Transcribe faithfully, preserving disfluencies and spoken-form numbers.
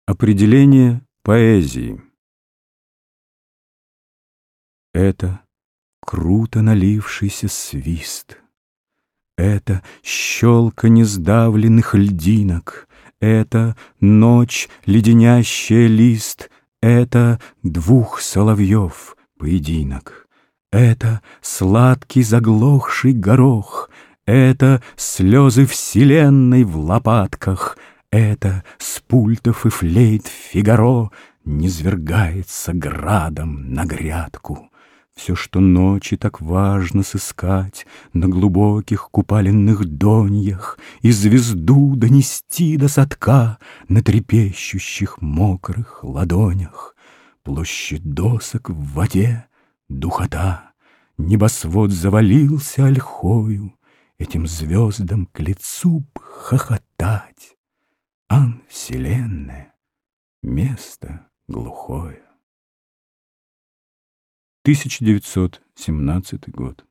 Определение поэзии. Это круто налившийся свист, это щелканье сдавленных льдинок, это ночь, леденящая лист, это двух соловьев поединок, это сладкий заглохший горох, это слезы вселенной в лопатках, это с пультов и флейт Фигаро низвергается градом на грядку. Все, что ночи так важно сыскать на глубоких купаленных доньях, и звезду донести до садка на трепещущих мокрых ладонях. Площадь досок в воде, духота, небосвод завалился ольхою, этим звездам к лицу б хохотать. Ан, вселенная, место глухое. тысяча девятьсот семнадцатый год.